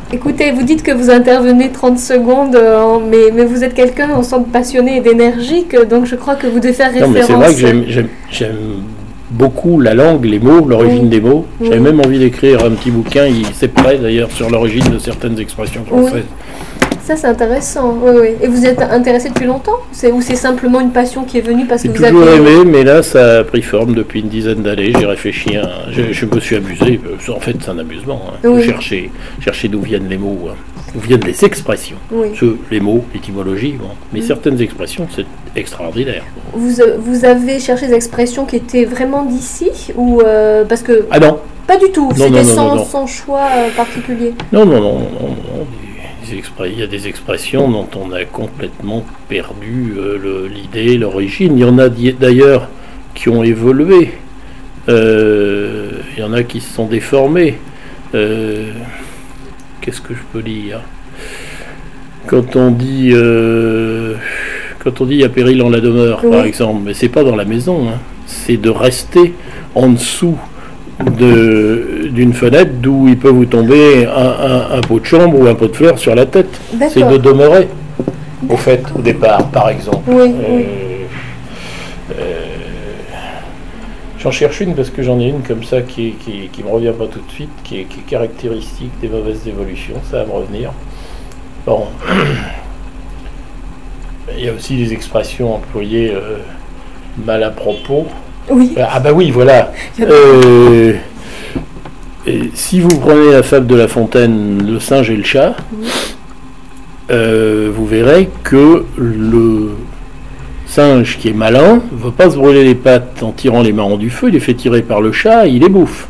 Écoutez, vous dites que vous intervenez 30 secondes, mais vous êtes quelqu'un, on semble passionné et d'énergique, donc je crois que vous devez faire référence... Non, mais c'est vrai que j'aime beaucoup la langue, les mots, l'origine des mots. J'avais même envie d'écrire un petit bouquin, c'est prêt d'ailleurs, sur l'origine de certaines expressions françaises. Ça, c'est intéressant. Oui. Et vous êtes intéressé depuis longtemps? Ou c'est simplement une passion qui est venue parce que vous avez... J'ai toujours aimé, mais là, ça a pris forme depuis une dizaine d'années. J'ai réfléchi, je me suis amusé. En fait, c'est un amusement. De chercher d'où viennent les mots, d'où viennent les expressions. Les mots, l'étymologie, mais certaines expressions, c'est extraordinaire. Vous avez cherché des expressions qui étaient vraiment d'ici ou parce que... Ah non. Pas du tout. C'était sans choix particulier. Non. Il y a des expressions dont on a complètement perdu l'idée, l'origine. Il y en a d'ailleurs qui ont évolué. Il y en a qui se sont déformés. Qu'est-ce que je peux dire? Quand on dit il y a péril en la demeure, par exemple, mais c'est pas dans la maison, c'est de rester en dessous d'une fenêtre d'où il peut vous tomber un pot de chambre ou un pot de fleurs sur la tête. C'est de demeurer, au fait, au départ, par exemple. J'en cherche une parce que j'en ai une comme ça qui me revient pas tout de suite, qui est caractéristique des mauvaises évolutions, ça va me revenir. Bon. Il y a aussi des expressions employées mal à propos. Ah bah oui, voilà. Si vous prenez la fable de La Fontaine, le singe et le chat, vous verrez que le singe qui est malin ne veut pas se brûler les pattes en tirant les marrons du feu, il les fait tirer par le chat et il les bouffe.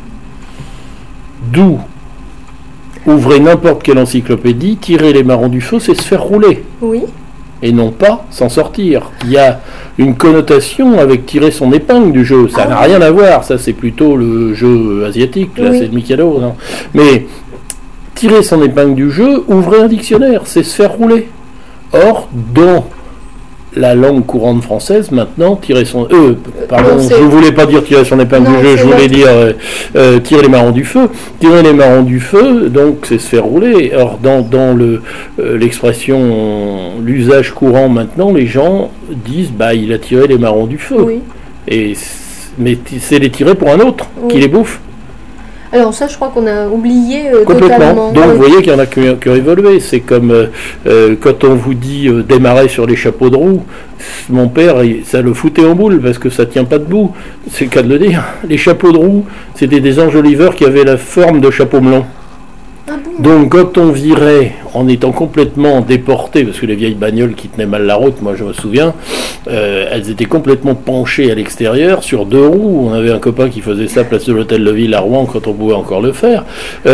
D'où, ouvrez n'importe quelle encyclopédie, tirer les marrons du feu, c'est se faire rouler. Et non pas s'en sortir. Il y a une connotation avec tirer son épingle du jeu. Ça n'a rien à voir. Ça, c'est plutôt le jeu asiatique. Là, c'est le Mikado. Non. Mais tirer son épingle du jeu, ouvrez un dictionnaire. C'est se faire rouler. Or, dans la langue courante française, maintenant, tirer son... pardon, je ne voulais pas dire tirer son épingle du jeu, je voulais dire tirer les marrons du feu. Tirer les marrons du feu, donc, c'est se faire rouler. Or, dans l'expression, l'usage courant maintenant, les gens disent, il a tiré les marrons du feu. Mais c'est les tirer pour un autre, qui les bouffe. Alors ça, je crois qu'on a oublié complètement. Donc vous voyez qu'il y en a qui ont évolué. C'est comme quand on vous dit démarrer sur les chapeaux de roue. Mon père, ça le foutait en boule parce que ça tient pas debout. C'est le cas de le dire. Les chapeaux de roue, c'était des enjoliveurs qui avaient la forme de chapeau melon. Donc quand on virait en étant complètement déporté, parce que les vieilles bagnoles qui tenaient mal la route, moi je me souviens, elles étaient complètement penchées à l'extérieur sur deux roues. On avait un copain qui faisait ça place de l'hôtel de ville à Rouen quand on pouvait encore le faire.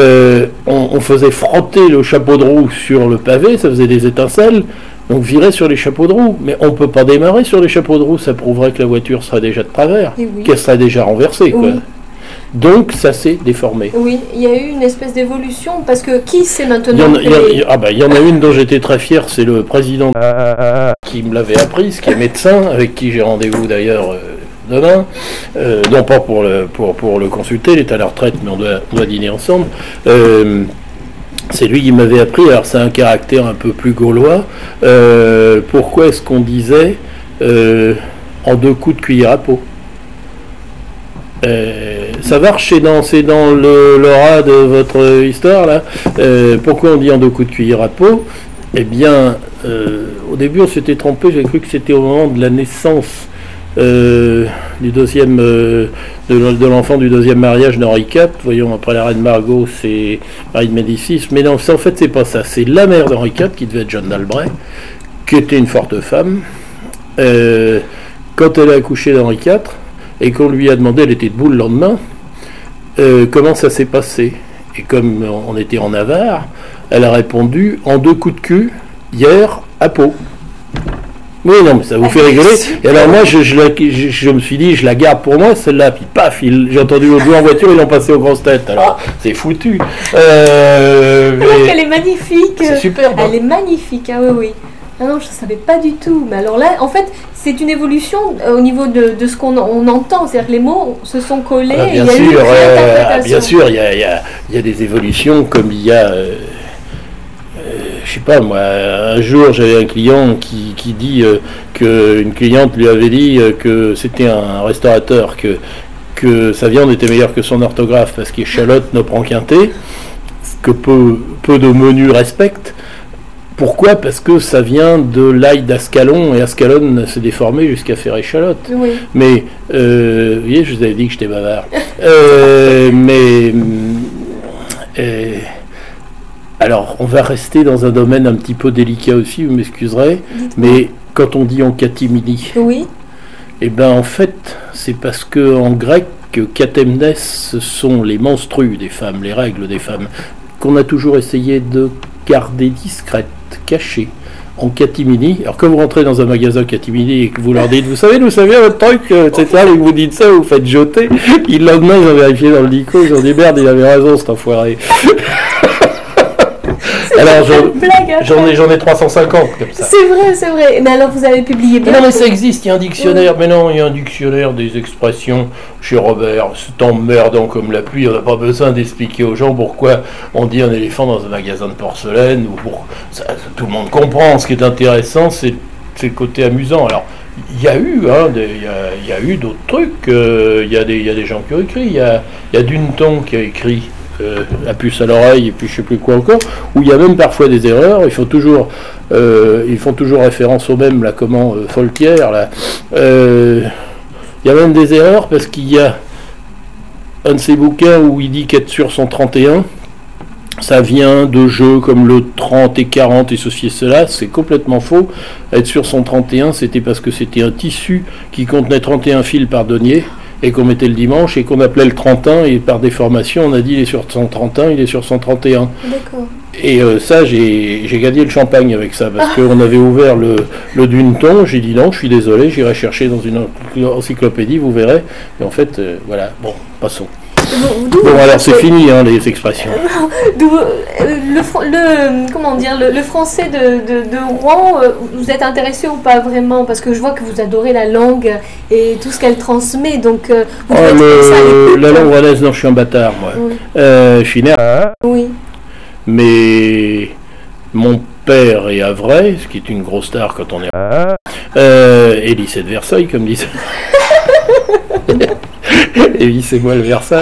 On faisait frotter le chapeau de roue sur le pavé, ça faisait des étincelles. Donc virer sur les chapeaux de roue, mais on ne peut pas démarrer sur les chapeaux de roue, ça prouverait que la voiture serait déjà de travers, qu'elle serait déjà renversée, quoi. Donc ça s'est déformé. Oui, il y a eu une espèce d'évolution, parce que qui sait maintenant il y en a une dont j'étais très fier, c'est le président qui me l'avait appris, qui est médecin, avec qui j'ai rendez-vous d'ailleurs demain, non pas pour le consulter, il est à la retraite, mais on doit dîner ensemble. C'est lui qui m'avait appris, alors c'est un caractère un peu plus gaulois, pourquoi est-ce qu'on disait en 2 coups de cuillère à peau. Ça marche, c'est dans l'aura de votre histoire là. Pourquoi on dit en 2 coups de cuillère à peau? Eh bien, au début on s'était trompé, j'ai cru que c'était au moment de la naissance du deuxième de l'enfant du deuxième mariage d'Henri IV. Voyons, après la reine Margot, c'est Marie de Médicis, mais non, en fait c'est pas ça, c'est la mère d'Henri IV qui devait être Jeanne d'Albret, qui était une forte femme. Quand elle a accouché d'Henri IV et qu'on lui a demandé, elle était debout le lendemain, comment ça s'est passé, et comme on était en Navarre, elle a répondu en 2 coups de cul hier à Pau. Oui, non, mais ça vous fait rigoler. Et alors moi, je me suis dit, je la garde pour moi, celle-là. Puis paf, j'ai entendu l'autre jour en voiture, ils l'ont passé aux grosses têtes. Alors, c'est foutu. Elle est magnifique. C'est super. Elle est magnifique, ah oui. Ah non, je ne savais pas du tout. Mais alors là, en fait, c'est une évolution au niveau de ce qu'on entend. C'est-à-dire que les mots se sont collés. Bien sûr, il y a des évolutions comme il y a... je sais pas moi, un jour j'avais un client qui dit qu'une cliente lui avait dit que c'était un restaurateur, que sa viande était meilleure que son orthographe parce qu'échalote ne prend qu'un T, que peu de menus respectent. Pourquoi? Parce que ça vient de l'ail d'Ascalon, et Ascalon s'est déformé jusqu'à faire échalote. Oui. Mais, vous voyez, je vous avais dit que j'étais bavard. Alors, on va rester dans un domaine un petit peu délicat aussi, vous m'excuserez, mais quand on dit en catimini, Oui. eh ben en fait, c'est parce que en grec, katemnes, ce sont les menstrues des femmes, les règles des femmes, qu'on a toujours essayé de garder discrètes, cachées, en catimini. Alors quand vous rentrez dans un magasin catimini et que vous leur dites, vous savez d'où ça vient votre truc, etc., et que vous dites ça, vous faites jeter, le lendemain ils ont vérifié dans le dico, ils ont dit merde, il avait raison cet enfoiré. Alors j'en ai 350 comme ça. C'est vrai. Mais alors vous avez publié bien. Non mais ça existe, il y a un dictionnaire. Oui. Mais non, il y a un dictionnaire des expressions chez Robert. C'est emmerdant comme la pluie. On n'a pas besoin d'expliquer aux gens pourquoi on dit un éléphant dans un magasin de porcelaine. Tout le monde comprend. Ce qui est intéressant, c'est le côté amusant. Alors il y a eu, il y a eu d'autres trucs. Il y a des gens qui ont écrit. Il y a Duneton qui a écrit. La puce à l'oreille et puis je sais plus quoi encore, où il y a même parfois des erreurs. Ils font toujours référence au même là, comment Folquière là. Il y a même des erreurs parce qu'il y a un de ces bouquins où il dit qu'être sur son 31, ça vient de jeux comme le 30 et 40 et ceci et cela. C'est complètement faux. Être sur son 31, c'était parce que c'était un tissu qui contenait 31 fils par denier et qu'on mettait le dimanche et qu'on appelait le 31 et par déformation on a dit il est sur son 31, il est sur son 31. D'accord. Et ça j'ai gagné le champagne avec ça parce qu'on avait ouvert le Duneton, j'ai dit non je suis désolé, j'irai chercher dans une encyclopédie, vous verrez. Et en fait voilà, bon, passons. Bon alors c'est fini les expressions. Le français de Rouen, vous êtes intéressé ou pas vraiment? Parce que je vois que vous adorez la langue et tout ce qu'elle transmet, donc vous la langue rouennaise, non je suis un bâtard moi. Oui. Je suis né à... Oui. Mais mon père est havrais, ce qui est une grosse star quand on est à... et lycée de Versailles comme disait. Et c'est moi le Versailles.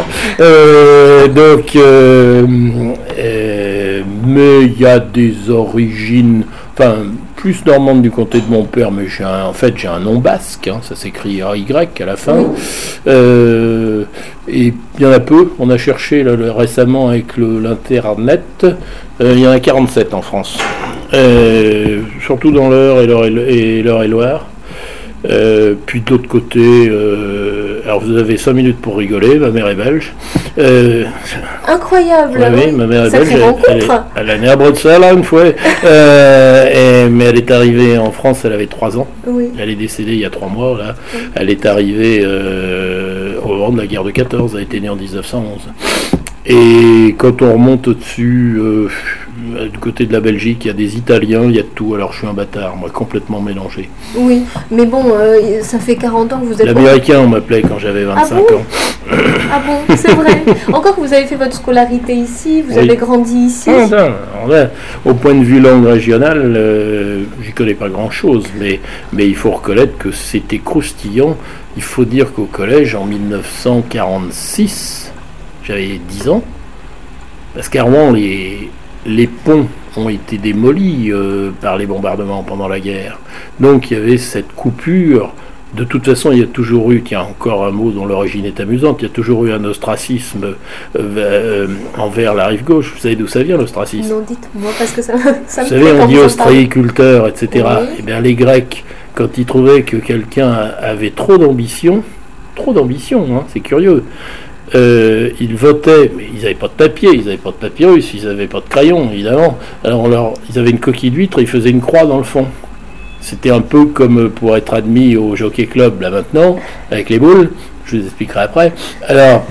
Mais il y a des origines, enfin plus normandes du côté de mon père, mais j'ai un nom basque, ça s'écrit Y à la fin. Et il y en a peu. On a cherché récemment avec l'internet. Il y en a 47 en France, surtout dans l'Eure et l'Eure-et-Loire. Puis de l'autre côté, alors vous avez 5 minutes pour rigoler, ma mère est belge. Incroyable. Oui, ma mère est belge. Elle est née à Bruxelles une fois, mais elle est arrivée en France, elle avait 3 ans. Oui. Elle est décédée il y a 3 mois. Là. Oui. Elle est arrivée au moment de la guerre de 14, elle a été née en 1911. Et quand on remonte au-dessus, du côté de la Belgique, il y a des Italiens, il y a de tout. Alors je suis un bâtard, moi, complètement mélangé. Oui, mais bon, ça fait 40 ans que vous êtes... L'américain, on m'appelait quand j'avais 25 ans. Ah bon, c'est vrai. Encore que vous avez fait votre scolarité ici, vous avez grandi ici. Au point de vue langue régionale, j'y connais pas grand-chose, mais il faut reconnaître que c'était croustillant. Il faut dire qu'au collège, en 1946... J'avais 10 ans, parce qu'à Rouen, les ponts ont été démolis par les bombardements pendant la guerre. Donc il y avait cette coupure. De toute façon, il y a toujours eu, tiens, encore un mot dont l'origine est amusante, il y a toujours eu un ostracisme envers la rive gauche. Vous savez d'où ça vient, l'ostracisme? Non, dites-moi, parce que ça me Vous savez, on dit ostréiculteur, etc. Oui. Eh bien, les Grecs, quand ils trouvaient que quelqu'un avait trop d'ambition, c'est curieux, ils votaient, mais ils n'avaient pas de papier, ils n'avaient pas de papyrus, ils n'avaient pas de crayon, évidemment. Alors ils avaient une coquille d'huître et ils faisaient une croix dans le fond. C'était un peu comme pour être admis au Jockey Club, là maintenant, avec les boules, je vous expliquerai après. Alors,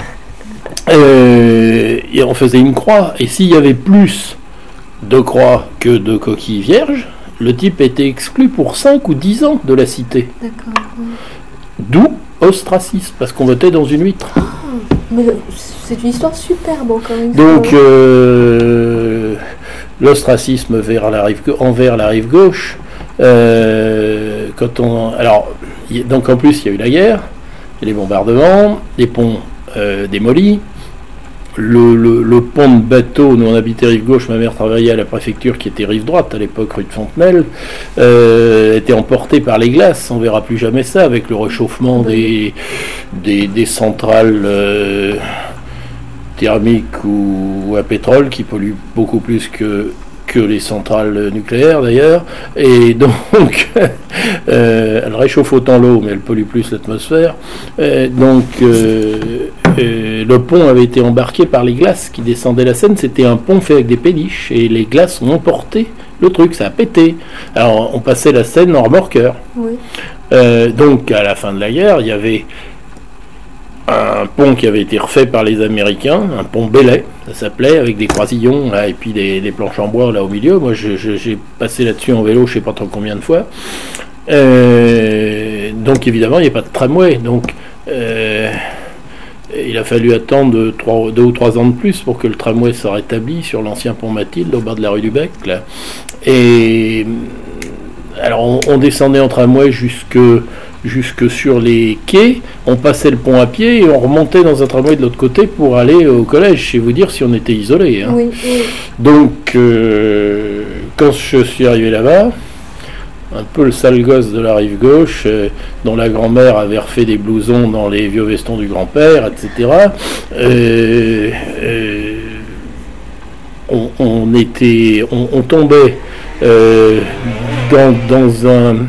on faisait une croix, et s'il y avait plus de croix que de coquilles vierges, le type était exclu pour 5 ou 10 ans de la cité. D'accord. D'où ostracisme, parce qu'on votait dans une huître. Mais c'est une histoire superbe encore une fois. Donc, l'ostracisme envers la rive gauche. Donc en plus il y a eu la guerre, il y a les bombardements, les ponts démolis, le pont de bateau, nous on habitait rive gauche, ma mère travaillait à la préfecture qui était rive droite à l'époque, rue de Fontenelle, était emporté par les glaces, on verra plus jamais ça avec le réchauffement des centrales thermiques ou à pétrole qui polluent beaucoup plus que les centrales nucléaires d'ailleurs, et donc elle réchauffe autant l'eau mais elle pollue plus l'atmosphère, le pont avait été embarqué par les glaces qui descendaient la Seine. C'était un pont fait avec des péniches et les glaces ont emporté le truc, ça a pété. Alors on passait la Seine en remorqueur. Oui. Donc à la fin de la guerre il y avait un pont qui avait été refait par les Américains, un pont Belay, ça s'appelait, avec des croisillons là, et puis des planches en bois là au milieu. Moi j'ai passé là-dessus en vélo, je sais pas trop combien de fois. Donc évidemment il n'y a pas de tramway, donc il a fallu attendre 2 ou 3 ans de plus pour que le tramway soit rétabli sur l'ancien pont Mathilde au bord de la rue du Bec là. Et alors on descendait en tramway jusque sur les quais, on passait le pont à pied et on remontait dans un tramway de l'autre côté pour aller au collège, c'est vous dire si on était isolé. Hein. Oui, oui. Donc, quand je suis arrivé là-bas, un peu le sale gosse de la rive gauche, dont la grand-mère avait refait des blousons dans les vieux vestons du grand-père, etc. On tombait dans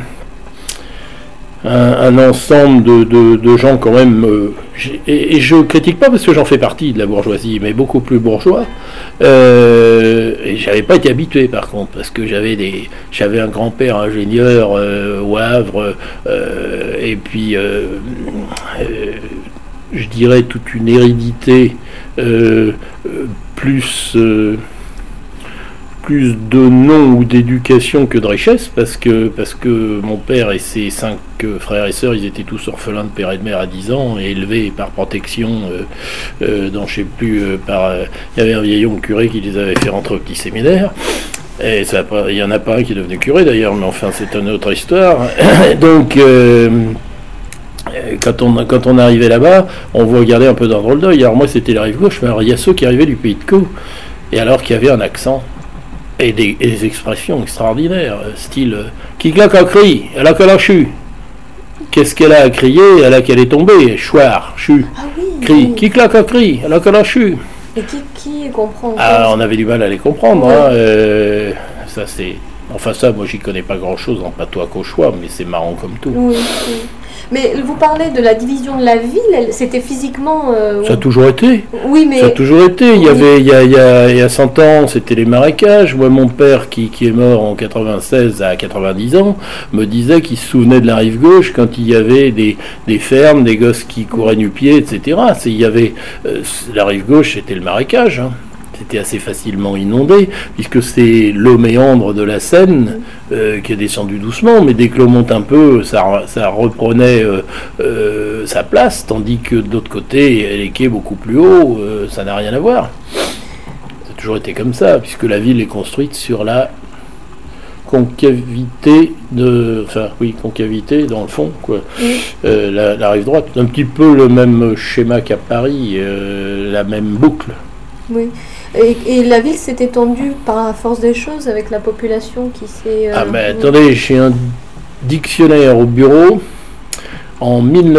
un ensemble de gens quand même, et je critique pas parce que j'en fais partie de la bourgeoisie, mais beaucoup plus bourgeois, et j'avais pas été habitué par contre, parce que j'avais un grand-père ingénieur au Havre, et puis je dirais toute une hérédité plus de nom ou d'éducation que de richesse, parce que mon père et ses 5 frères et sœurs, ils étaient tous orphelins de père et de mère à 10 ans et élevés par protection dans je sais plus il y avait un vieil homme curé qui les avait fait rentrer au petit séminaire, et il y en a pas un qui est devenu curé d'ailleurs, mais enfin c'est une autre histoire. Donc quand on arrivait là-bas, on vous regardait un peu d'un drôle d'œil. Alors moi c'était la rive gauche, mais alors il y a ceux qui arrivaient du pays de Caux, et alors qu'il y avait un accent et des expressions extraordinaires, style qui claque un cri, elle a qu'elle a chu. Qu'est-ce qu'elle a à crier, elle a qu'elle est tombée, choir, chu, Ah oui, cri, oui. qui claque un cri, elle a qu'elle a chu. Et qui comprend? Ah, on avait du mal à les comprendre, Ouais. hein, ça c'est... Enfin ça, moi j'y connais pas grand-chose en patois cauchois, mais c'est marrant comme tout. Oui, oui. Mais vous parlez de la division de la ville, c'était physiquement... Ça a toujours été. Oui, mais... Ça a toujours été. Il y avait, il y a 100 ans, c'était les marécages. Moi, mon père, qui est mort en 96 à 90 ans, me disait qu'il se souvenait de la rive gauche quand il y avait des fermes, des gosses qui couraient nu-pieds, etc. Il y avait, la rive gauche, c'était le marécage. Hein. C'était assez facilement inondé, puisque c'est le méandre de la Seine qui est descendu doucement, mais dès que l'eau monte un peu, ça reprenait sa place, tandis que de l'autre côté, les quais beaucoup plus haut, ça n'a rien à voir. Ça a toujours été comme ça, puisque la ville est construite sur la concavité concavité dans le fond, quoi. La rive droite, un petit peu le même schéma qu'à Paris, la même boucle. Oui. Et la ville s'est étendue par la force des choses avec la population qui s'est... Ah mais attendez, j'ai un dictionnaire au bureau. En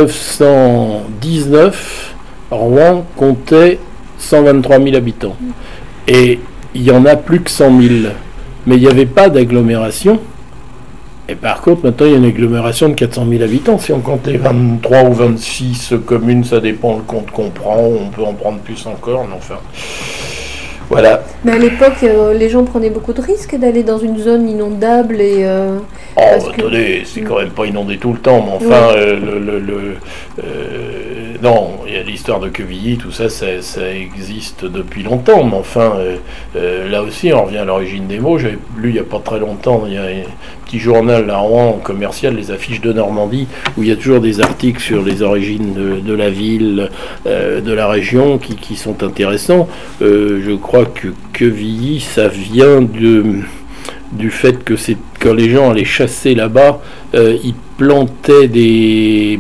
1919, Rouen comptait 123 000 habitants. Et il y en a plus que 100 000. Mais il n'y avait pas d'agglomération. Et par contre, maintenant, il y a une agglomération de 400 000 habitants. Si on compte les 23 ou 26 communes, ça dépend le compte qu'on prend. On peut en prendre plus encore, mais enfin... Voilà. Mais à l'époque, les gens prenaient beaucoup de risques d'aller dans une zone inondable et... attendez, c'est quand même pas inondé tout le temps, mais enfin, Non, il y a l'histoire de Quevilly, tout ça, ça existe depuis longtemps, mais enfin, là aussi, on revient à l'origine des mots. J'avais lu il n'y a pas très longtemps, il y a un petit journal à Rouen commercial, les affiches de Normandie, où il y a toujours des articles sur les origines de la ville, de la région, qui sont intéressants. Je crois que Quevilly, ça vient du fait que c'est quand les gens allaient chasser là-bas, ils plantaient des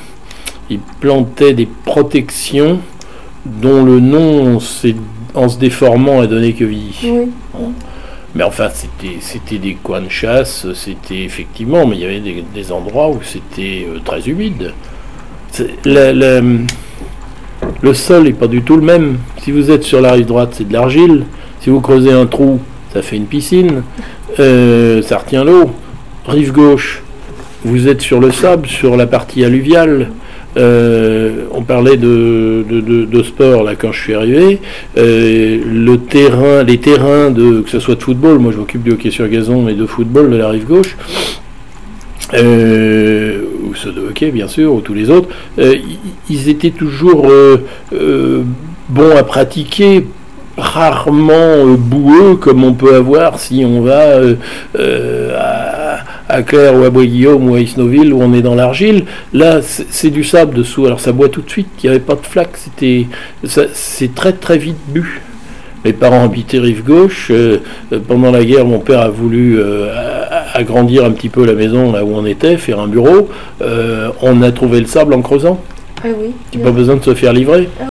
protections dont le nom, en se déformant, a donné Quevilly. Oui. Mais enfin, c'était des coins de chasse, c'était effectivement, mais il y avait des endroits où c'était très humide. Le sol n'est pas du tout le même. Si vous êtes sur la rive droite, c'est de l'argile. Si vous creusez un trou, ça fait une piscine. Ça retient l'eau. Rive gauche, vous êtes sur le sable, sur la partie alluviale. On parlait de sport là quand je suis arrivé. Les terrains que ce soit de football, moi je m'occupe du hockey sur gazon, mais de football de la rive gauche, ou ceux de hockey bien sûr, ou tous les autres, ils étaient toujours bons à pratiquer. Rarement boueux comme on peut avoir si on va à Claire ou à Bois-Guillaume ou à Isnoville où on est dans l'argile. Là c'est du sable dessous, alors ça boit tout de suite, il n'y avait pas de flaque, c'est très très vite bu. Mes parents habitaient rive gauche. Pendant la guerre, mon père a voulu agrandir un petit peu la maison là où on était, faire un bureau. On a trouvé le sable en creusant. Ah oui. Pas besoin de se faire livrer.